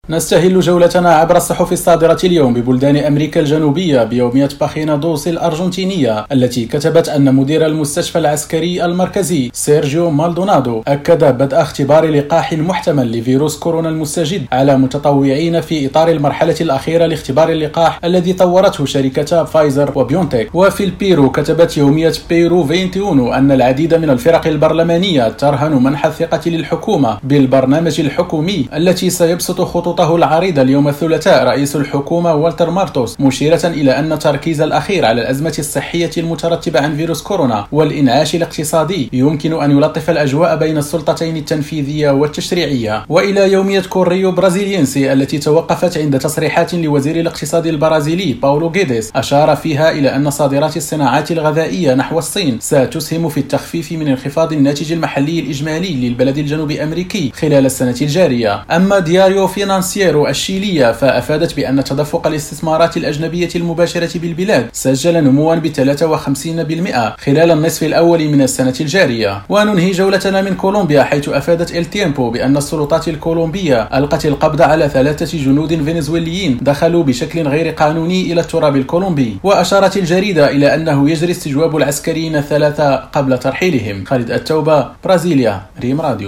نستهل جولتنا عبر الصحف الصادرة اليوم ببلدان أمريكا الجنوبية بيومية باخينا دوس الأرجنتينية التي كتبت أن مدير المستشفى العسكري المركزي سيرجيو مالدونادو أكد بدء اختبار لقاح محتمل لفيروس كورونا المستجد على متطوعين في إطار المرحلة الأخيرة لاختبار اللقاح الذي طورته شركتا فايزر وبيونتك. وفي البيرو كتبت يومية بيرو 21 أن العديد من الفرق البرلمانية ترهن منح الثقة للحكومة بالبرنامج الحكومي التي سيبسط خطوطه العريضة اليوم الثلاثاء رئيس الحكومة والتر مارتوس، مشيرة إلى أن التركيز الأخير على الأزمة الصحية المترتبة عن فيروس كورونا والإنعاش الاقتصادي يمكن أن يلطف الأجواء بين السلطتين التنفيذية والتشريعية. وإلى يومية كوريو برازيلينسي التي توقفت عند تصريحات لوزير الاقتصاد البرازيلي باولو غيديس أشار فيها إلى أن صادرات الصناعات الغذائية نحو الصين ستسهم في التخفيف من انخفاض الناتج المحلي الإجمالي للبلد الجنوبي أمريكي خلال السنة الجارية. أما دياريو فينانسييرو الشيلية فأفادت بأن تدفق الاستثمارات الأجنبية المباشرة بالبلاد سجل نموا ب 53% خلال النصف الأول من السنة الجارية. وننهي جولتنا من كولومبيا حيث أفادت إل تيمبو بأن السلطات الكولومبية ألقت القبض على 3 جنود فنزويليين دخلوا بشكل غير قانوني إلى التراب الكولومبي. وأشارت الجريدة إلى أنه يجري استجواب العسكريين 3 قبل ترحيلهم. خالد التوبة، برازيليا، ريم راديو.